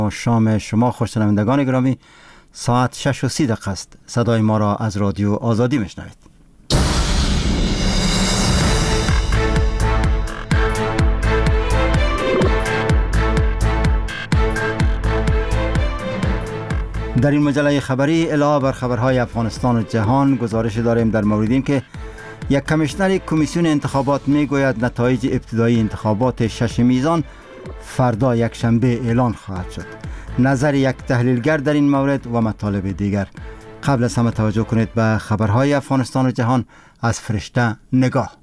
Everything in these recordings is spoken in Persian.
شام شما خوش‌شنوندگان گرامی، ساعت 6:30 است. صدای ما را از رادیو آزادی میشنوید. در این مجله خبری علاوه بر خبرهای افغانستان و جهان گزارش داریم در مورد این که یک کمیشنر کمیسیون انتخابات میگوید نتایج ابتدایی انتخابات 6 میزان فردا یکشنبه اعلان خواهد شد. نظر یک تحلیلگر در این مورد و مطالب دیگر. قبل از همه توجه کنید به خبرهای افغانستان و جهان از فرشته نگاه.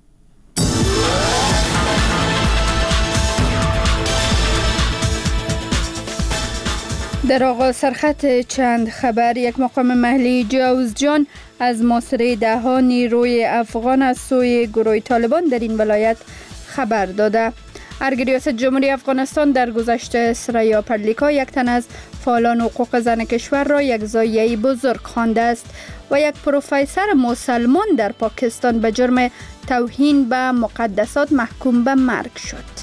در آغاز سرخط چند خبر، یک مقام محلی جوزجان از محاصره ده‌ها نیروی افغان از سوی گروه طالبان در این ولایت خبر داده. ارگ ریاست جمهوری افغانستان در گذشته سریا پرلیکا یک تن از فعالان حقوق زن کشور را یک ضایعه بزرگ خوانده است و یک پروفسور مسلمان در پاکستان به جرم توهین به مقدسات محکوم به مرگ شد.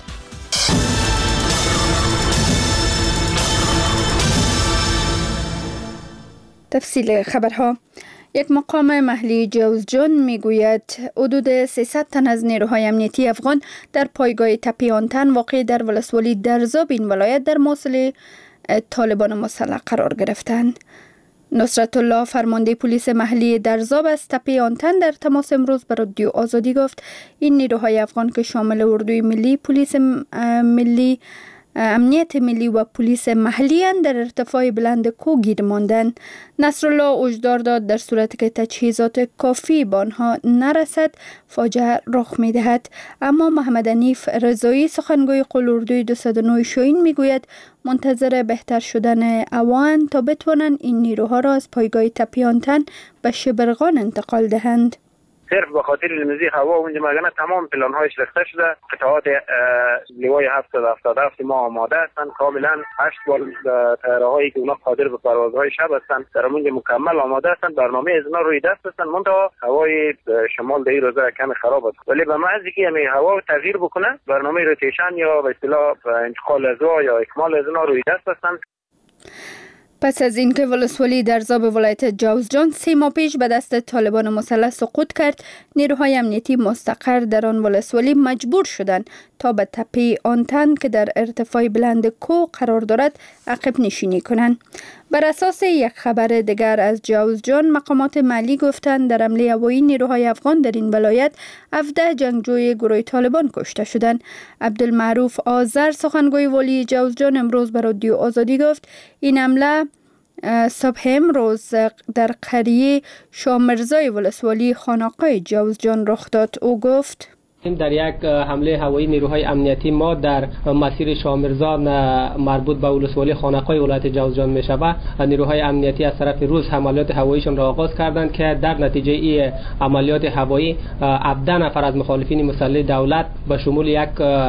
تفصیل خبرها. یک مقام محلی جوزجان میگوید حدود 300 تن از نیروهای امنیتی افغان در پایگاه تپه آنتن واقع در ولسوالی درزاب این ولایت در محاصره طالبان مسلح قرار گرفتند. نصرت الله فرمانده پلیس محلی درزاب از تپه آنتن در تماس امروز با رادیو آزادی گفت این نیروهای افغان که شامل اردوی ملی، پلیس ملی، امنیت ملی و پلیس محلی در ارتفاع بلند کوه گیر ماندند. نصرالله هشدار داد در صورتی که تجهیزات کافی به آنها نرسد فاجعه رخ می‌دهد. اما محمد حنیف رضایی سخنگوی قول اردوی 209 شاهین میگوید منتظر بهتر شدن اوان تا بتوانند این نیروها را از پایگاه تپه آنتن به شبرغان انتقال دهند. صرف به خاطر لمزی هوا اونجا مگنه تمام پلان‌هایش ریخته شده. قطعات لیوای 777 ما آماده هستند. کاملا 8 بال طیاره‌هایی که اونا قادر به پروازهای شب هستند در اونجا مکمل آماده هستند. برنامه از اونا روی دست هستند. منتها هوای شمال در این روزا کمی خراب است. ولی به محض که همین هوا تغییر بکنه برنامه روتیشن یا به اصطلاح انتقال از یا اکمال از اونا روی دست هستند. پس از اینکه ولسوالی درزاب ولایت جوزجان 3 ماه پیش به دست طالبان مسلح سقوط کرد، نیروهای امنیتی مستقر در آن ولسوالی مجبور شدند تا به تپه آنتن که در ارتفاع بلند کوه قرار دارد عقب نشینی کنند. بر اساس یک خبر دیگر از جوزجان، مقامات محلی گفتند در حمله هوایی نیروهای افغان در این ولایت 17 جنگجوی گروه طالبان کشته شدند. عبدالمعروف آذر سخنگوی والی جوزجان امروز به رادیو آزادی گفت این حمله صبح امروز در قریه شامرزای ولسوالی خانقاه جوزجان رخ داد. او گفت در یک حمله هوایی نیروهای امنیتی ما در مسیر شامرزا مربوط به ولسوالی خانقاه ولایت جوزجان می شود، نیروهای امنیتی از طرف روز عملیات هواییشان را آغاز کردند که در نتیجه این عملیات هوایی 17 نفر از مخالفین مسلح دولت به شمول یک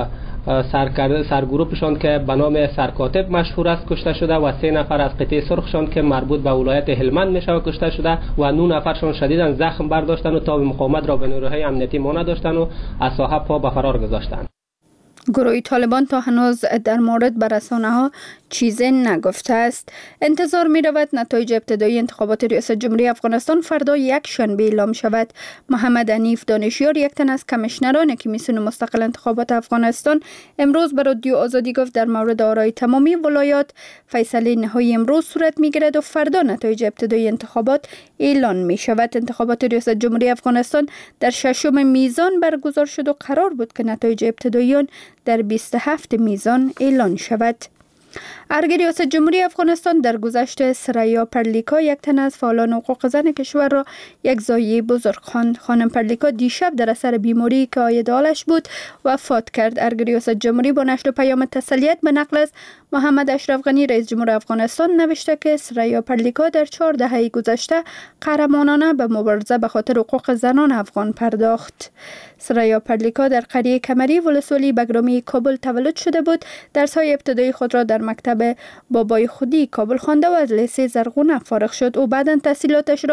سرگروهشان که به نام سرکاتب مشهور است کشته شده و 3 نفر از قطعه سرخشان که مربوط به ولایت هلمند می شود کشته شده و 9 نفرشان شدیداً زخم برداشتند و تاب مقاومت را به نیروهای امنیتی ما نداشتند و از ساحه پا به فرار گذاشتند. گروه طالبان تا هنوز در مورد به رسانه‌ها چیزی نگفته است. انتظار می رود نتایج ابتدایی انتخابات ریاست جمهوری افغانستان فردا یک شنبه اعلام شود. محمد حنیف دانشیار، یک تن از کمیشنران کمیسیون مستقل انتخابات افغانستان، امروز به رادیو آزادی گفت در مورد آرای تمامی ولایات فیصله نهایی امروز صورت می گیرد و فردا نتایج ابتدایی انتخابات اعلان می شود. انتخابات ریاست جمهوری افغانستان در 6 میزان برگزار شد و قرار بود که نتایج ابتدایی آن در 27 میزان اعلان شود. ارگ ریاست جمهوری افغانستان در گذشته سریا پرلیکا، یک تن از فعالان حقوق زن کشور را یک ضایعه بزرگ خواند. خانم پرلیکا دیشب در اثر بیماری که عاید حالش بود وفات کرد. ارگ ریاست جمهوری با نشر پیام تسلیت به نقل از محمد اشرف غنی رئیس جمهور افغانستان نوشته که سریا پرلیکا در 4 دهه گذشته قهرمانانه به مبارزه به خاطر حقوق زنان افغان پرداخت. سریا پرلیکا در قریه کمری ولسوالی بگرامی کابل تولد شده بود. درس‌های ابتدایی خود را در مکتب بابای خودی کابل خوانده و از لیسه زرغونه فارغ شد. او بعداً تحصیلاتش را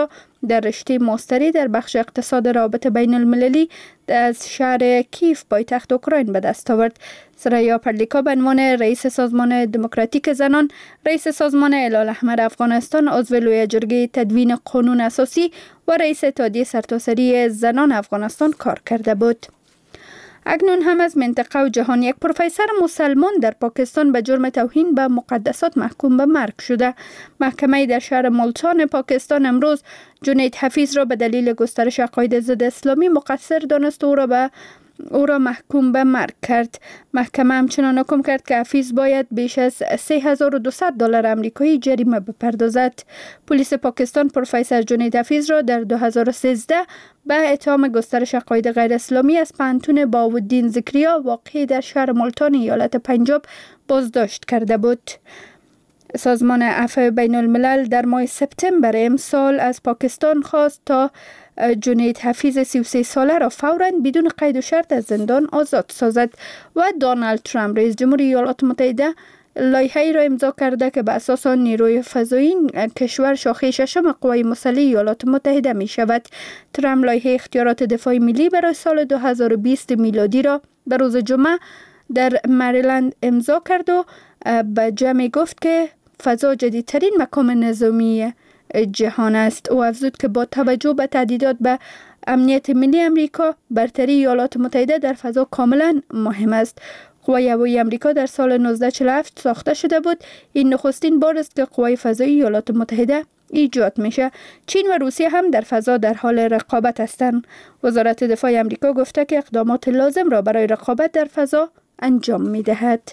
در رشته ماستری در بخش اقتصاد روابط بین المللی از شهر کیف پایتخت اوکراین به دست آورد. سریا پرلیکا به عنوان رئیس سازمان دموکراتیک زنان، رئیس سازمان هلال احمر افغانستان، عضو لوی جرگه تدوین قانون اساسی و رئیس اتحادیه سرتاسری زنان افغانستان کار کرده بود. اکنون هم از منطقه و جهان یک پروفسور مسلمان در پاکستان به جرم توهین به مقدسات محکوم به مرگ شده. محکمه در شهر ملتان پاکستان امروز جنید حفیظ را به دلیل گسترش عقاید ضد اسلامی مقصر دانست و او را محکوم به مرگ کرد. محکمه همچنان حکم کرد که حفیظ باید بیش از $3200 آمریکایی جریمه بپردازد. پلیس پاکستان پروفسور جنید حفیظ را در 2013 به اتهام گسترش عقاید غیر اسلامی از پانتون باودین ذکریا واقع در شهر ملتان ایالت پنجاب بازداشت کرده بود. سازمان عفو بین الملل در ماه سپتامبر امسال از پاکستان خواست تا جنید حفیظ 33 ساله را فوراً بدون قید و شرط از زندان آزاد سازد و دونالد ترامپ رئیس جمهوری ایالات متحده لایحه‌ای را امضا کرده که به اساس آن نیروی فضایی کشور شاخه ششم قوای مسلح ایالات متحده می شود. ترامپ لایحه اختیارات دفاع ملی برای سال 2020 میلادی را به روز جمعه در مریلند امضا کرد و به جمع گفت که فضا جدیدترین مقام نظامی جهان است. او افزود که با توجه به تهدیدات به امنیت ملی امریکا، برتری ایالات متحده در فضا کاملا مهم است. قوای هوایی امریکا در سال 1947 ساخته شده بود. این نخستین بار است که قوای فضایی ایالات متحده ایجاد میشه. چین و روسیه هم در فضا در حال رقابت هستند. وزارت دفاع امریکا گفته که اقدامات لازم را برای رقابت در فضا انجام میدهد.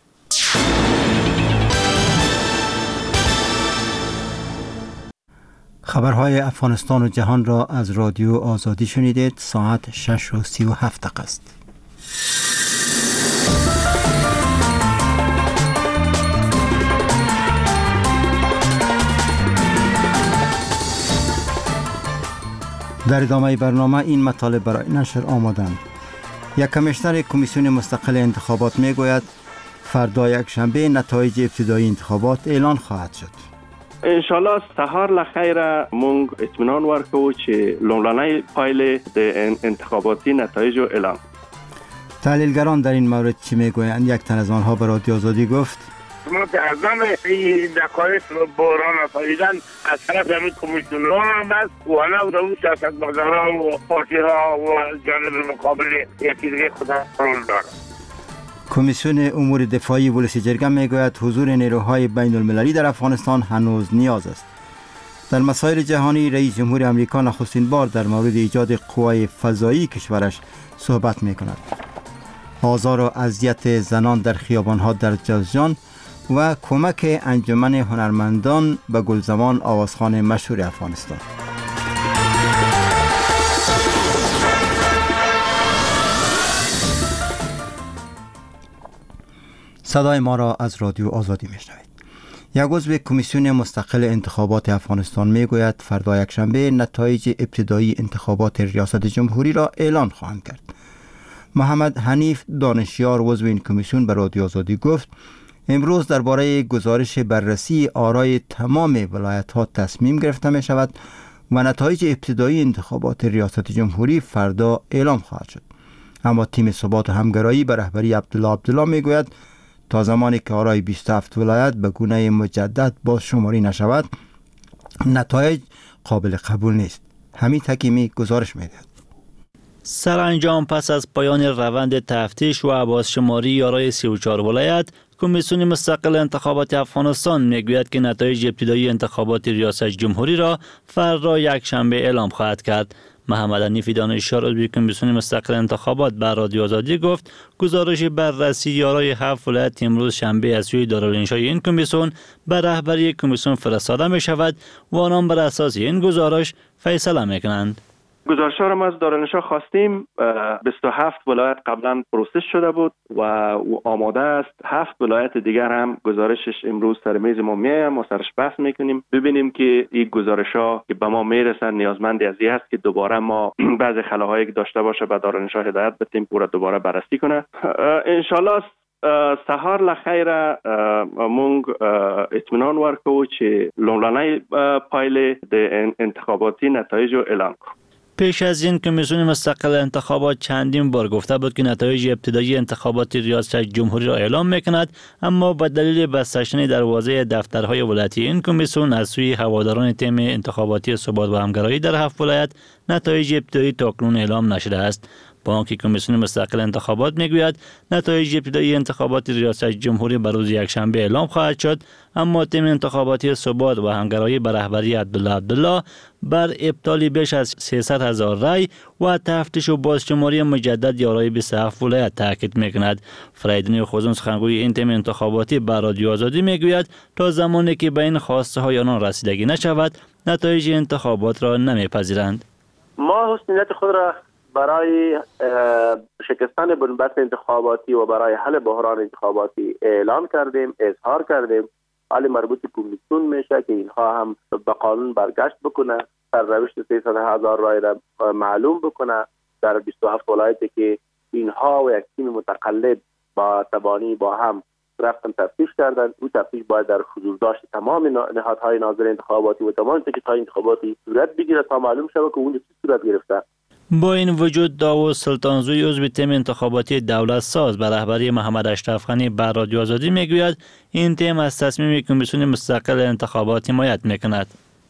خبرهای افغانستان و جهان را از رادیو آزادی شنیدید. ساعت 6:37 است. در ادامه برنامه این مطالب برای نشر آمادند. یک کمیشنر کمیسیون مستقل انتخابات میگوید فردا یکشنبه نتایج ابتدایی انتخابات اعلان خواهد شد. انشالله سهار لخیر مونږ اطمینان ورکو چې لومړنۍ پایلې د انتخاباتی نتایج اعلان. تحلیلگران در این مورد چی میگویند؟ یک تن از آنها به رادیو آزادی گفت متأسفم این دقایق بحران آفریدن از طرف همین کمیسیون‌ها هم است و نه و سیاست‌مدارا و پارتی‌ها و جانب مقابل یکی دیگه خدا رول دارد. کمیسیون امور دفاعی ولسی جرگه میگوید حضور نیروهای بین المللی در افغانستان هنوز نیاز است. در مسائل جهانی رئیس جمهور امریکا نخستین بار در مورد ایجاد قوای فضایی کشورش صحبت میکند. آزار و اذیت زنان در خیابانها در جوزجان و کمک انجمن هنرمندان به گلزمان آوازخوان مشهور افغانستان. صدای ما را از رادیو آزادی میشنوید. یک عضو کمیسیون مستقل انتخابات افغانستان میگوید فردا یکشنبه نتایج ابتدایی انتخابات ریاست جمهوری را اعلان خواهند کرد. محمد حنیف دانشیار عضو این کمیسیون به رادیو آزادی گفت امروز درباره گزارش بررسی آرای تمام ولایت‌ها تصمیم گرفته می شود و نتایج ابتدایی انتخابات ریاست جمهوری فردا اعلام خواهد شد. اما تیم ثبات و همگرایی به رهبری عبدالله میگوید تا زمانی که آرای 27 ولایت به گونه مجدد باز شماری نشود نتایج قابل قبول نیست. حمید حکیمی گزارش می‌دهد. سرانجام پس از پایان روند تفتیش و بازشماری آرای 34 ولایت، کمیسیون مستقل انتخابات افغانستان میگوید که نتایج ابتدایی انتخابات ریاست جمهوری را فردا یکشنبه اعلام خواهد کرد. محمد حنیف دانشیار عضو کمیسیون مستقل انتخابات به رادیو آزادی گفت گزارش بررسی آرای 7 ولایت امروز شنبه از سوی دارالانشای این کمیسیون به رهبری کمیسیون فرستاده می شود و آنان بر اساس این گزارش فیصله می کنند. گزارش را ما از دارالانشا خواستیم. 27 ولایت قبلا پروسس شده بود و آماده است. 7 ولایت دیگر هم گزارشش امروز سر میز ما میاد، ما سرش بحث میکنیم ببینیم که این گزارش ها که به ما میرسن نیازمند از این است که دوباره ما بعضی خلاهایی که داشته باشه به دارالانشا هدایت بدیم پورا دوباره بررسی کنه. انشالله سهار لخیر مونږ اطمینان ورکو چې لومړنۍ پایلې د انتخاباتی نتایج رو اعلان کو. پیش از این کمیسیون مستقل انتخابات چندین بار گفته بود که نتایج ابتدایی انتخابات ریاست جمهوری را اعلام میکند، اما به دلیل بسته شدن دروازه دفترهای ولایتی این کمیسیون از سوی هواداران تیم انتخاباتی ثبات و همگرایی در 7 ولایت نتایج ابتدایی تاکنون اعلام نشده است. با آنکه کمیسیون مستقل انتخابات میگوید نتایج ابتدایی انتخابات ریاست جمهوری بر روز یکشنبه اعلام خواهد شد، اما تیم انتخاباتی ثبات و همگرایی به رهبری عبدالله بر ابطال بیش از 300,000 رای و تفتیش و بازشماری مجدد یارای 27 ولایت تاکید میکند. فریدون خوزون سخنگوی این تیم انتخاباتی بر رادیو آزادی میگوید تا زمانی که به این خواسته های آنان رسیدگی نشود نتایج انتخابات را نمیپذیرند. ما حسن نیت خود را برای شکستن بنبست انتخاباتی و برای حل بحران انتخاباتی اعلان کردیم، اظهار کردیم. حال مربوط کمیسیون میشه که اینها هم به قانون برگشت بکنه، سرنوشت 300,000 رای را معلوم بکنه در 27 ولایتی که اینها و یک تیم متقلب با تبانی با هم رفتن تفتیش کردن. او تفتیش باید در حضور داشت تمام نهادهای ناظر انتخاباتی و تمام تکیه‌های انتخاباتی صورت بگیره تا معلوم شود که اون چه صورت گرفته. با این وجود داوود سلطانزوی عضو تیم انتخاباتی دولت ساز به رهبری محمد اشرف غنی بر رادیو آزادی میگوید این تیم از تصمیم کمیسیون مستقل انتخابات حمایت میکند.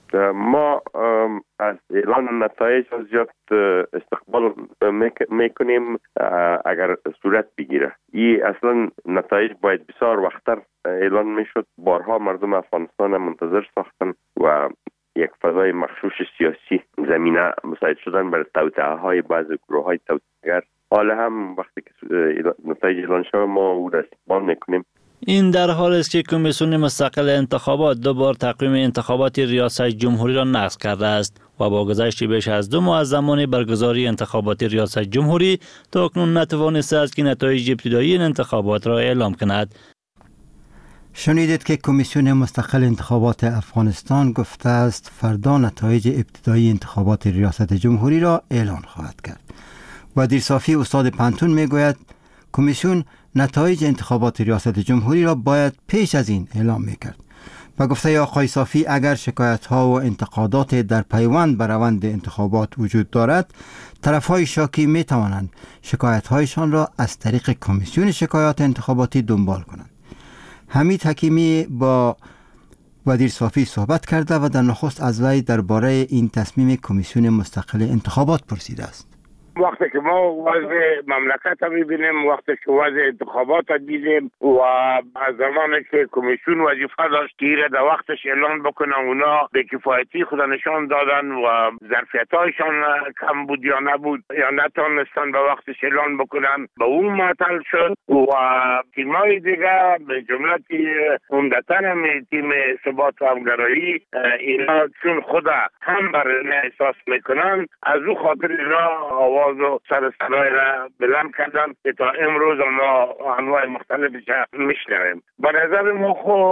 ما از اعلان نتایج زیاد استقبال میکنیم اگر صورت بگیره. این اصلا نتایج باید بسیار وقتر اعلان میشد. بارها مردم افغانستان منتظر ساختن و یک فضای مخشوش سیاسی زمینه مساعد شدن برای توطئه های بعض گروه های توطئه‌گر. حالا هم وقتی که نتایج اعلان شود ما او را استقبال میکنیم. این در حال است که کمیسیون مستقل انتخابات دوبار تقویم انتخابات ریاست جمهوری را نقض کرده است و با گذشت بیش از 2 ماه از زمان برگزاری انتخابات ریاست جمهوری تاکنون نتوانسته است که نتایج ابتدایی این انتخابات را اعلام کند. شنیدید که کمیسیون مستقل انتخابات افغانستان گفته است فردا نتایج ابتدایی انتخابات ریاست جمهوری را اعلان خواهد کرد. و دیرصافی استاد پنتون میگوید کمیسیون نتایج انتخابات ریاست جمهوری را باید پیش از این اعلام میکرد. و گفته آقای صافی اگر شکایت ها و انتقادات در پیوند بر روند انتخابات وجود دارد، طرف های شاکی می توانند شکایت هایشان را از طریق کمیسیون شکایات انتخاباتی دنبال کنند. حمید حکیمی با وزیر صافی صحبت کرده و در نخست از وی درباره این تصمیم کمیسیون مستقل انتخابات پرسیده است. وقتی که ما وضع مملکت رو میبینیم، وقتی که وضع انتخابات رو دیدیم و از زمانی که کمیسیون وظیفه داشت که در وقتش اعلان بکنن، اونا به کفایتی خود نشان دادن و ظرفیت‌هایشان کم بود یا نبود یا نتونستن به وقتش اعلان بکنن، به اون معطل شد. و تیم‌های دیگه به جمله عمدتاً تیم ثبات و همگرایی، اینا چون خود هم برای احساس میکنن، از او خاطر اینا آواز و سر صدای را بلند کردن که تا امروز ما انواع مختلفش میشنویم. به نظر ما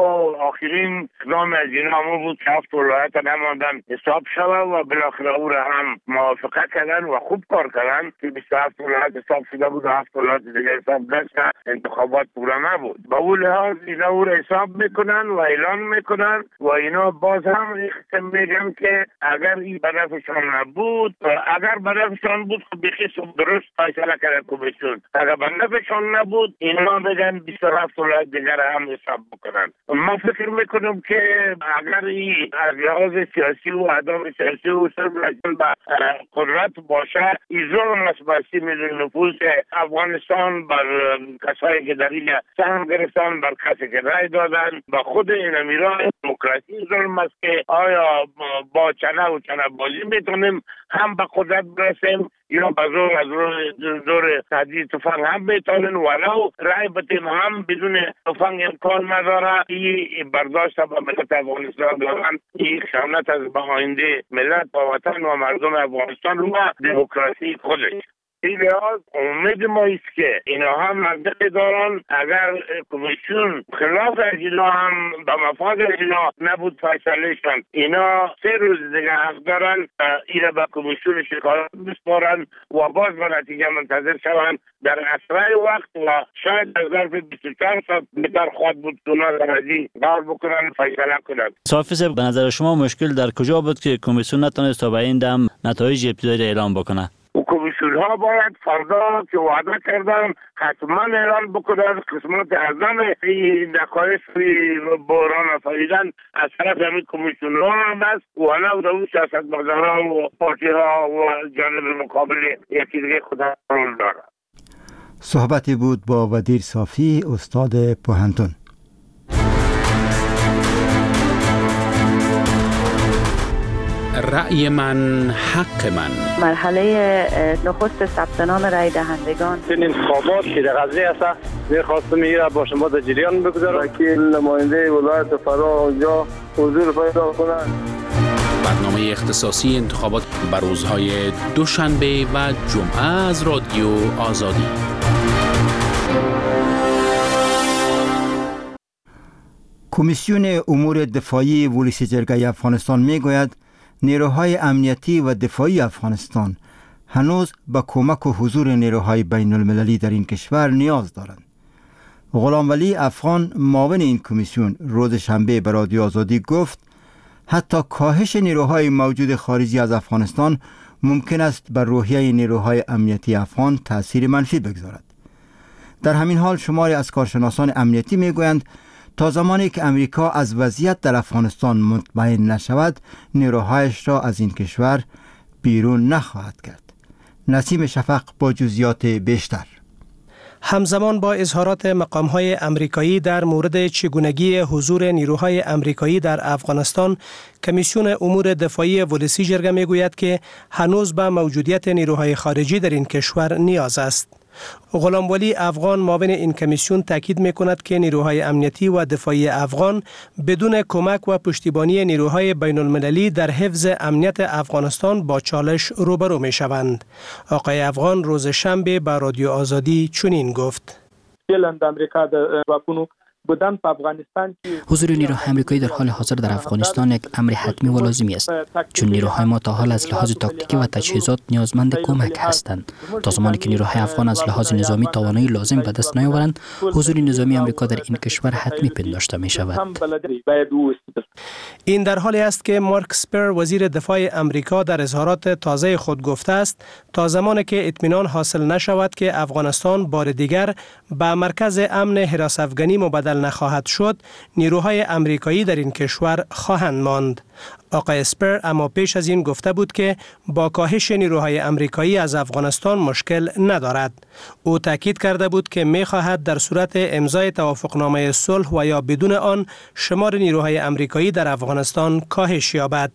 آخرین اقدام از اینا همون بود که 7 ولایت نماندن حساب شود و بالاخره او را هم موافقه کردن و خوب کار کردن که 27 ولایت حساب شده بود و 7 ولایت دیگه حساب نشده، انتخابات پورا نبود. با اون لحاظ اینا او را حساب میکنن و اعلان میکنن و اینا باز هم میگن که اگر این بدفشان نبود، اگر بدفشان بود بخیص درست فیصله کرده کمیسیون، اگر بدفشان نبود اینا بگن 27 ولایت دیگر هم حساب بکنن. ما فکر میکنم که اگر این از لحاظ سیاسی و اهداف سیاسی و صرف به قدرت باشه، این ظلم است بر 30 میلیون نفوس افغانستان، بر کسایی که در اینجا سهم گرفتن، بر کسی که رای دادن، به خود این امیران دموکراسی ظلم است که آیا با چنه و چنه بازی میتونیم هم به قدرت برسیم یا به زور تهدید تفنگ هم میتونیم، ولو رای بتیم هم بدون تفنگ امکان نداره. این برداشت به ملت افغانستان دارن، این خیانت از به آینده ملت و وطن و مردم افغانستان و دموکراسی خودش. این لحاظ امید ما است که اینا هم منطق دارن اگر کمیسیون خلاف از اینا هم به مفاد اینا نبود فیصله شد اینا 3 روز دیگه حق دارن اینا به کمیسیون شکایت بسپارن و باز به نتیجه منتظر شوند در اسرع وقت و شاید در ظرف 24 ساعت بهتر خواهد بود که اونا در ازی قرار بکنن فیصله کنند. صافی صاحب، به نظر شما مشکل در کجا بود که کمیسیون نتونست تا به این دم نتایج ابتدایی اعلام بکنه؟ و کمیسیون ها باید فردا که وعده کردن حتما اعلان بکنن قسمت اعظم این نقایص بحران آفریدن از طرف همین کمیسیون ها هم است و نه در سیاستمداران و پارتی ها و جانب مقابل یکی دیگه خدا رول داره. صحبتی بود با ودیر صافی، استاد پوهنتون. رأی من حق من. مرحله نخست ثبت نام رای دهندگان. این انتخابات که در غزه است می‌خواستم میره با شما در جریان بگذارم که نماینده ولایت فرا اونجا حضور پیدا کنند. برنامه اختصاصی انتخابات بر روزهای دوشنبه و جمعه از رادیو آزادی. کمیسیون امور دفاعی ولایت جرگه افغانستان میگوید نیروهای امنیتی و دفاعی افغانستان هنوز به کمک و حضور نیروهای بین المللی در این کشور نیاز دارند. غلام ولی افغان، معاون این کمیسیون، روز شنبه به رادیو آزادی گفت حتی کاهش نیروهای موجود خارجی از افغانستان ممکن است بر روحیه نیروهای امنیتی افغان تأثیر منفی بگذارد. در همین حال شماری از کارشناسان امنیتی میگویند تا زمانی که امریکا از وضعیت در افغانستان مطمئن نشود نیروهایش را از این کشور بیرون نخواهد کرد. نسیم شفق با جزئیات بیشتر. همزمان با اظهارات مقام‌های امریکایی در مورد چگونگی حضور نیروهای امریکایی در افغانستان، کمیسیون امور دفاعی ولایت جرگه میگوید که هنوز به موجودیت نیروهای خارجی در این کشور نیاز است. غلام ولی افغان، معاون این کمیسیون، تاکید می‌کند که نیروهای امنیتی و دفاعی افغان بدون کمک و پشتیبانی نیروهای بین المللی در حفظ امنیت افغانستان با چالش روبرو می‌شوند. آقای افغان روز شنبه به رادیو آزادی چنین گفت: امریکا در واکونو بودن په افغانستان حضور نیروهای آمریکایی در حال حاضر در افغانستان یک امر حتمی و لازمی است، چون نیروهای ما تا حال از لحاظ تاکتیکی و تجهیزات نیازمند کمک هستند. تا زمانی که نیروهای افغان از لحاظ نظامی توانایی لازم به دست نیاورند، حضور نظامی آمریکا در این کشور حتمی پنداشته می شود. این در حالی است که مارک اسپر، وزیر دفاع آمریکا، در اظهارات تازه خود گفته است تا زمانی که اطمینان حاصل نشود که افغانستان بار دیگر به مرکز امن حراس افغانی مبدل نخواهد شد، نیروهای امریکایی در این کشور خواهند ماند. آقای اسپر اما پیش از این گفته بود که با کاهش نیروهای امریکایی از افغانستان مشکل ندارد. او تاکید کرده بود که می‌خواهد در صورت امضای توافقنامه صلح و یا بدون آن شمار نیروهای امریکایی در افغانستان کاهش یابد.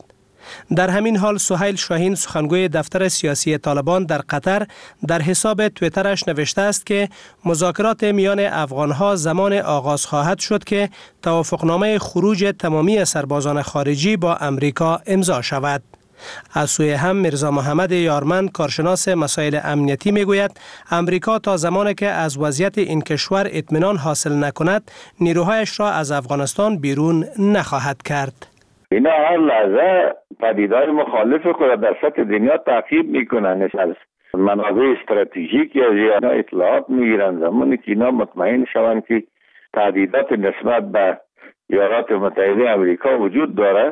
در همین حال سهیل شاهین، سخنگوی دفتر سیاسی طالبان در قطر، در حساب توییترش نوشته است که مذاکرات میان افغانها زمان آغاز خواهد شد که توافقنامه خروج تمامی سربازان خارجی با امریکا امضا شود. از سوی هم میرزا محمد یارمند، کارشناس مسائل امنیتی، میگوید امریکا تا زمانی که از وضعیت این کشور اطمینان حاصل نکند نیروهایش را از افغانستان بیرون نخواهد کرد. اینا هر لحظه پدیدهای مخالف خود در سطح دنیا تعقیب میکنن، از منابع استراتژیکی از اینا اطلاعات میگیرن. زمانی که اینا مطمئن شوند که تهدیدات نسبت به ایالات متحده امریکا وجود داره،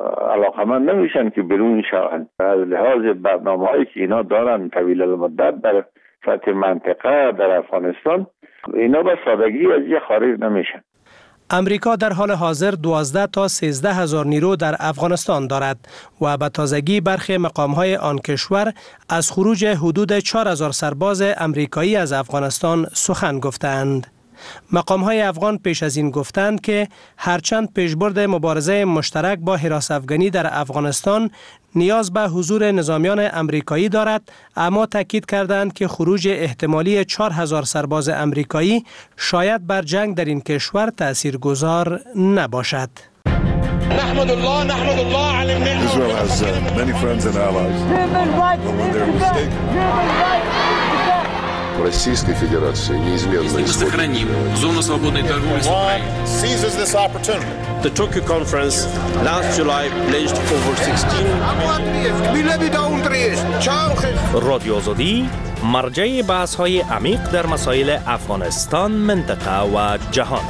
علاقمند نمیشن که بیرون شوند. از لحاظ برنامه‌هایی که اینا دارن طویل المدت در سطح منطقه در افغانستان، اینا به سادگی از یه خارج نمیشن. امریکا در حال حاضر 12 تا 13 هزار نیرو در افغانستان دارد و به تازگی برخی مقام‌های آن کشور از خروج حدود 4000 سرباز امریکایی از افغانستان سخن گفتند. مقام‌های افغان پیش از این گفتند که هرچند پیشبرد مبارزه مشترک با حراس افغانی در افغانستان نیاز به حضور نظامیان امریکایی دارد، اما تاکید کردند که خروج احتمالی 4000 سرباز امریکایی شاید بر جنگ در این کشور تاثیرگذار نباشد. نحمد الله على النعمة. Israel has many friends and allies. But when they're mistaken в Российской Федерации неизменно Мы сохраним зону свободной торговли с Украиной. The Tokyo Conference last July pledged over 16 رادیو آزادی مرجع بحث‌های عمیق در مسائل افغانستان، منطقه و جهان.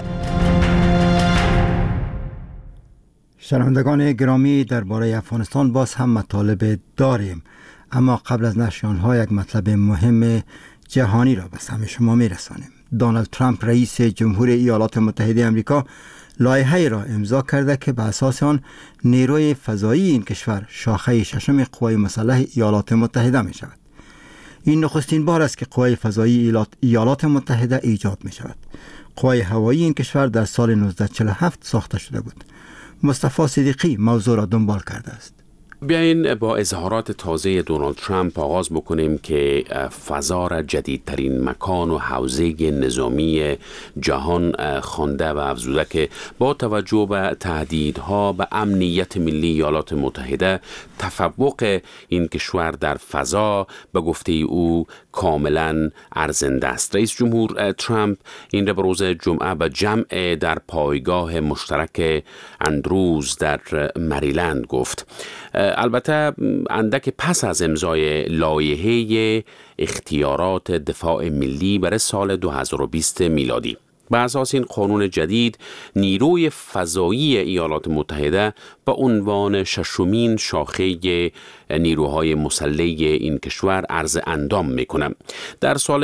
شنوندگان گرامی، درباره افغانستان باز هم مطالب داریم، اما قبل از نشر آنها یک مطلب مهم جهانی را به سمع شما میرسانیم. دونالد ترامپ رئیس جمهور ایالات متحده آمریکا لایحه‌ای را امضا کرده که به اساس آن نیروی فضایی این کشور شاخه ششم قوای مسلح ایالات متحده می شود. این نخستین بار است که قوای فضایی ایالات متحده ایجاد می شود. قوای هوایی این کشور در سال 1947 ساخته شده بود. مصطفی صدیقی موضوع را دنبال کرده است. بیاین با اظهارات تازه دونالد ترامپ آغاز بکنیم که فضا را جدیدترین مکان و حوزه نظامی جهان خوانده و افزوده که با توجه به تهدیدها به امنیت ملی ایالات متحده، تفوق این کشور در فضا به گفته او کاملا ارزنده است. رئیس جمهور ترامپ این را به روز جمعه به جمع در پایگاه مشترک اندروز در مریلند گفت. البته اندک پس از امضای لایحه اختیارات دفاع ملی برای سال 2020 میلادی. به اساس این قانون جدید، نیروی فضایی ایالات متحده به عنوان ششمین شاخه نیروهای مسلح این کشور عرض اندام میکنه. در سال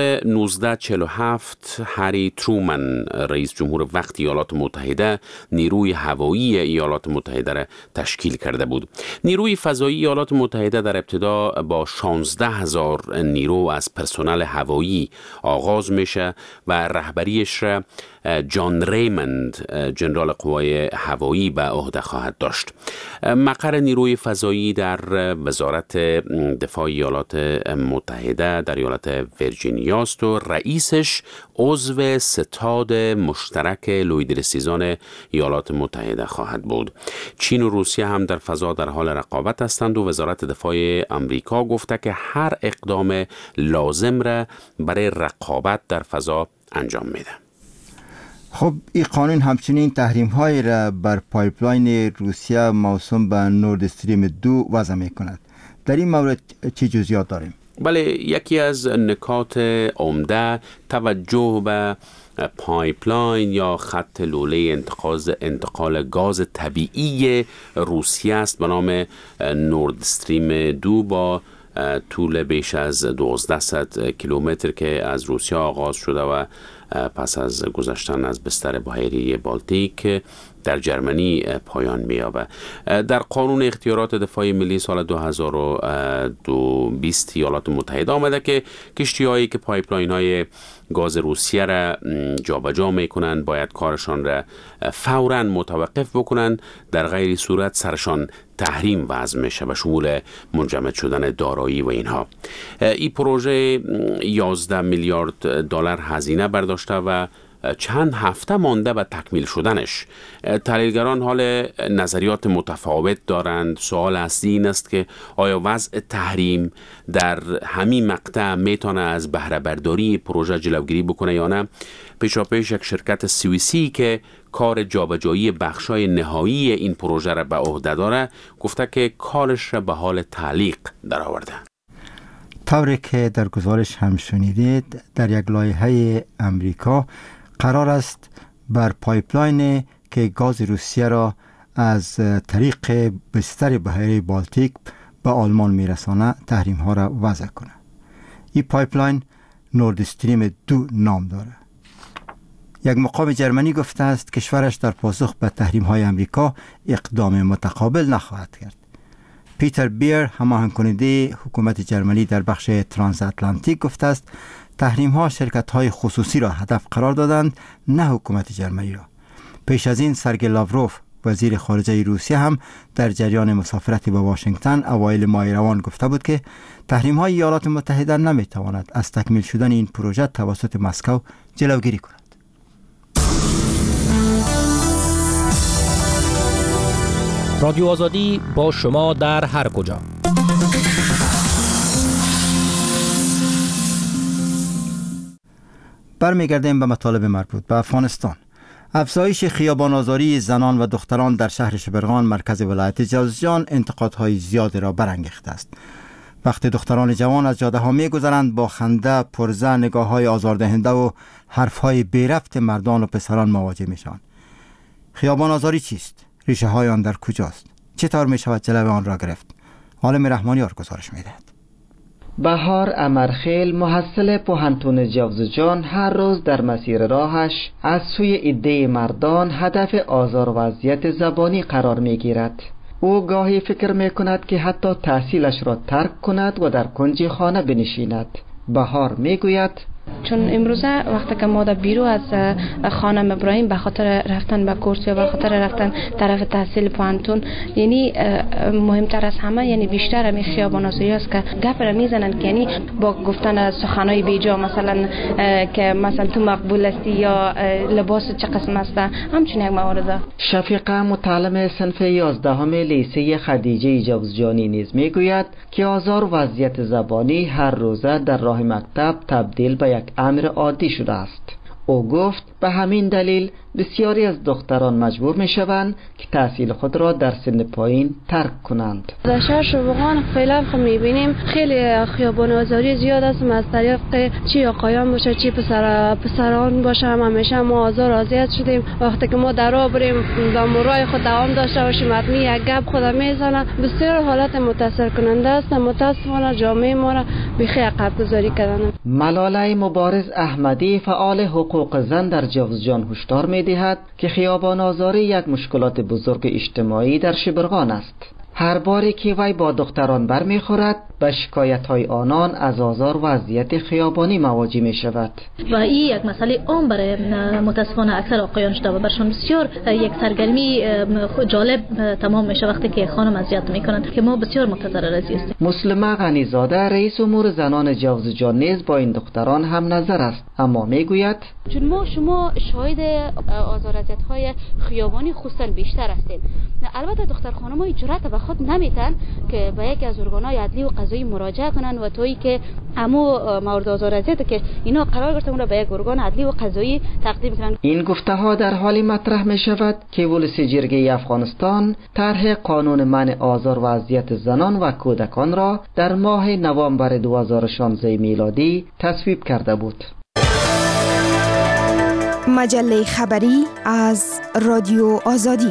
1947 هری ترومن رئیس جمهور وقت ایالات متحده نیروی هوایی ایالات متحده را تشکیل کرده بود. نیروی فضایی ایالات متحده در ابتدا با 16,000 نیرو از پرسنل هوایی آغاز میشه و رهبریش را جان ریموند ژنرال قوای هوایی به عهده خواهد داشت. مقر نیروی فضایی در وزارت دفاع ایالات متحده در ایالت ویرجینیا است و رئیسش عضو ستاد مشترک لویدرسیزان ایالات متحده خواهد بود. چین و روسیه هم در فضا در حال رقابت هستند و وزارت دفاع آمریکا گفته که هر اقدام لازم را برای رقابت در فضا انجام میده. خب این قانون همچنین تحریم های را بر پایپلاین روسیه موسوم به نورد استریم 2 وضع می کند. در این مورد چه جزئیات داریم؟ بله، یکی از نکات عمده توجه به پایپلاین یا خط لوله انتقال گاز طبیعی روسیه است به نام نورد استریم 2 با طول بیش از 1200 کیلومتر که از روسیه آغاز شده و پس از گذشتن از بستر بحیره بالتیک در جرمنی پایان می‌یابد. در قانون اختیارات دفاع ملی سال 2020 ایالات متحده آمده که کشتی‌هایی که پایپلاین‌های گاز روسیه را جابجا می‌کنند باید کارشان را فوراً متوقف بکنند، در غیر صورت سرشان تحریم وضع میشه به شمول منجمد شدن دارایی و اینها. این پروژه 11 میلیارد دلار هزینه برداشته و چند هفته مانده به تکمیل شدنش. تحلیلگران حال نظریات متفاوت دارند. سوال اصلی این است که آیا وضع تحریم در همین مقطع میتونه از بهره برداری پروژه جلوگیری بکنه یا نه. پیشاپیش یک شرکت سوئیسی که کار جابجایی بخشای نهایی این پروژه را به عهده داره گفته که کارش را به حال تعلیق درآورده. طوری که در گزارش هم شنیدید، در یک لایحه امریکا قرار است بر پایپلاین که گاز روسیه را از طریق بستر بحیره بالتیک به آلمان میرسانه تحریم ها را وضع کنه. این پایپلاین نورد استریم 2 نام داره. یک مقام جرمنی گفته است کشورش در پاسخ به تحریم های امریکا اقدام متقابل نخواهد کرد. پیتر بیر، هماهنگ کننده حکومت جرمنی در بخش ترانس اتلانتیک، گفته است تحریم ها شرکت های خصوصی را هدف قرار دادند، نه حکومت جرمنی را. پیش از این سرگئی لاوروف وزیر خارجه روسیه هم در جریان مسافرتی به واشنگتن اوایل ماه روان گفته بود که تحریم های ایالات متحده نمی تواند از تکمیل شدن این پروژه توسط مسکو جلوگیری کند. رادیو آزادی با شما در هر کجا. برمیگردیم به مطالب مربوط به افغانستان. افزایش خیابان‌آزاری زنان و دختران در شهر شبرغان مرکز ولایت جوزجان انتقادهای زیاد را برانگیخته است. وقتی دختران جوان از جاده ها می گذرند با خنده، پرزه، نگاه های آزاردهنده و حرف های بی‌ربط مردان و پسران مواجه می شوند. خیابان آزاری چیست؟ ریشه های آن در کجاست؟ چطور می شود جلوه آن را گرفت؟ عالم رحمانیار گزارش می دهد. بهار امرخیل محصل پوهنتون جوزجان هر روز در مسیر راهش از سوی عده مردان هدف آزار و اذیت زبانی قرار می گیرد. او گاهی فکر می کند که حتی تحصیلش را ترک کند و در کنج خانه بنشیند. بهار می گوید چون امروزه وقتی که ما در بیرو از خانه مبراهیم به خاطر رفتن به کورس یا به خاطر رفتن طرف تحصیل پوهنتون، یعنی مهمتر از همه یعنی بیشتر می خیابان آزاری است که گپ را میزنن که یعنی با گفتن سخنای بیجا، مثلا که مثلا تو مقبول هستی یا لباس چه قسم است، همچنین یک موارد. شفیقه متعلم صنف 11 لیسه خدیجه جوزجانی نیز میگوید که آزار و اذیت زبانی هر روزه در راه مکتب تبدیل به یک امر عادی شده است. او گفت به همین دلیل بسیاری از دختران مجبور می شوند که تحصیل خود را در سن پایین ترک کنند. در شهر شبرغان فعلا می بینیم خیلی خیابان آزاری زیاد است، از طریق چی آقایان باشه چی پسران باشه، همیشه ما آزار اذیت شدیم. وقتی که ما در راه بریم با مرای خود دوام داشته باشیم حتمی یک گپ خود میزنه. بسیار حالت متاثر کننده است. متاسفانه جامعه ما را بیخی عقب گذاری کردن. ملاله مبارز احمدی فعال حقوق زن در جوزجان هشدار می‌دهد که خیابان آزاری یک مشکلات بزرگ اجتماعی در شبرغان است. هر باری که وی با دختران برمیخورد به شکایت‌های آنان از آزار و اذیت خیابانی مواجه می‌شود. و این یک مسئله عام برای متاسفانه اکثر آقایان شده و برشان بسیار یک سرگرمی جالب تمام میشه وقتی که خانم اذیت میکنند که ما بسیار متضرر هستیم. مسلمه غنیزاده رئیس امور زنان جوزجان نیز با این دختران هم نظر است، اما میگوید چون شما شاهد آزار اذیت‌های خیابانی خصوصا بیشتر هستید. البته دختر خانم‌ها جرأت به خود نمیتن که به یکی از ارگان‌های عدلی و قضایی مراجعه کنن و تویی که امو مورد آزار اذیت که اینا قرار گرفته اون را به یک ارگان عدلی و قضایی تقدیم کنن. این گفته‌ها در حالی مطرح می شود که ولس جرگه افغانستان طرح قانون منع آزار و اذیت زنان و کودکان را در ماه نوامبر 2016 میلادی تصویب کرده بود. مجله خبری از رادیو آزادی.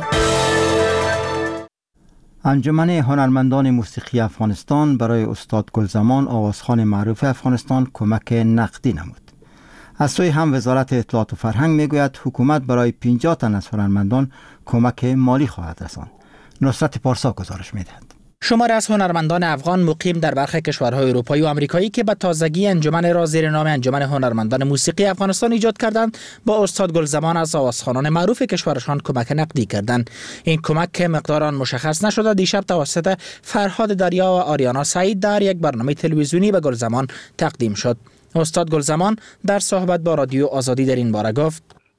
انجمن هنرمندان موسیقی افغانستان برای استاد گلزمان آوازخوان معروف افغانستان کمک نقدی نمود. از سوی هم وزارت اطلاعات و فرهنگ میگوید حکومت برای 50 تن از هنرمندان کمک مالی خواهد رساند. نصرت پارسا گزارش میدهد. شماری از هنرمندان افغان مقیم در برخی کشورهای اروپایی و آمریکایی که به تازگی انجمن را زیر نام انجمن هنرمندان موسیقی افغانستان ایجاد کردند با استاد گلزمان از آوازخوانان معروف کشورشان کمک نقدی کردند. این کمک که مقدار آن مشخص نشده دیشب توسط فرهاد دریا و آریانا سعید در یک برنامه تلویزیونی به گلزمان تقدیم شد. استاد گلزمان در صحبت با رادیو آزادی در این باره گفت: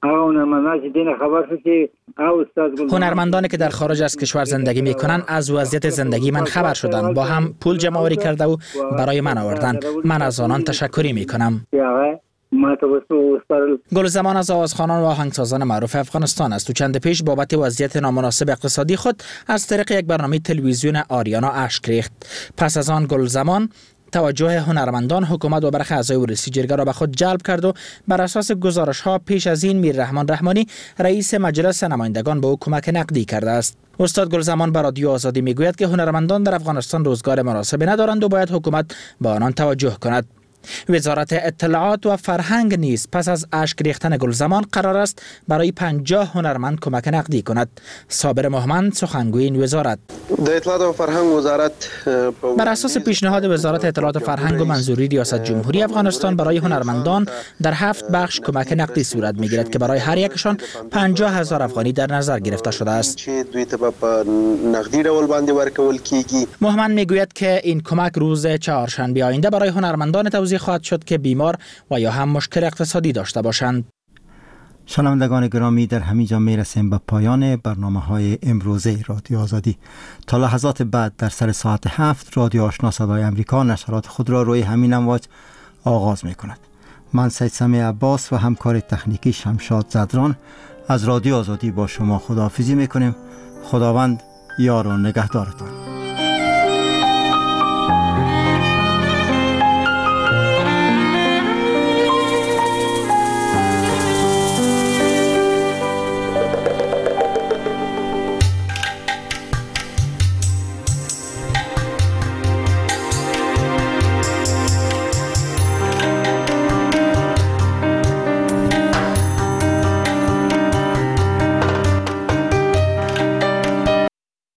هنرمندانی که در خارج از کشور زندگی میکنن از وضعیت زندگی من خبر شدن، با هم پول جمع آوری کرده و برای من آوردن. من از آنان تشکری میکنم. گلزمان از آوازخوانان و آهنگسازان معروف افغانستان است. تو چند پیش بابت وضعیت نامناسب اقتصادی خود از طریق یک برنامه تلویزیون آریانا اشک ریخت. پس از آن گلزمان توجه هنرمندان، حکومت و برخی اعضای ولسی جرگه را به خود جلب کرد و بر اساس گزارش‌ها پیش از این میر رحمان رحمانی رئیس مجلس نمایندگان به او کمک نقدی کرده است. استاد گلزمان به رادیو آزادی میگوید که هنرمندان در افغانستان روزگار مناسب ندارند و باید حکومت به آنان توجه کند. وزارت اطلاعات و فرهنگ نیز پس از اشک ریختن گلزمان قرار است برای 50 هنرمند کمک نقدی کند. صابر محمد سخنگوی این وزارت: در اطلاعات و فرهنگ وزارت بر اساس پیشنهاد وزارت اطلاعات و فرهنگ و منظوری ریاست جمهوری افغانستان برای هنرمندان در 7 بخش کمک نقدی صورت میگیرد که برای هر یکشان 50,000 افغانی در نظر گرفته شده است. نقدی رول باندې ورکول کیږي. محمد میگوید که این کمک روز چهارشنبه آینده برای هنرمندان توزیع خواهد شد که بیمار و یا هم مشکل اقتصادی داشته باشند. شنوندگان گرامی، در همینجا میرسیم به پایان برنامه‌های امروزه رادیو آزادی. تا لحظات بعد در سر ساعت 7 رادیو آشنا صدای امریکا نشرات خود را روی همین امواج آغاز می‌کند. من سید سمیع عباس و همکار تکنیکی شمشاد زدران از رادیو آزادی با شما خداحافظی میکنیم. خداوند یار و نگهدارتان.